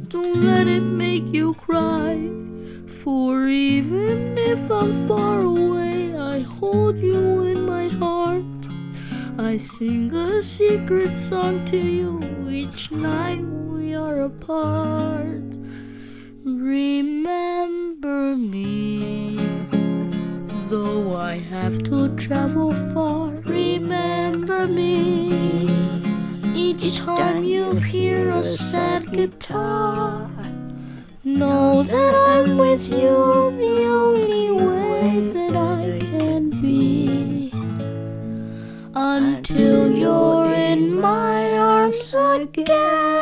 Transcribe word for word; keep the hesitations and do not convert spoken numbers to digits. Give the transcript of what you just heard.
Don't let it make you cry. For even if I'm far away, I hold you in my heart. I sing a secret song to you each night we are apart. Remember me, though I have to travel far. Remember me, each time you hear a sad guitar. Know that I'm with you the only way that I can be, until you're in my arms again.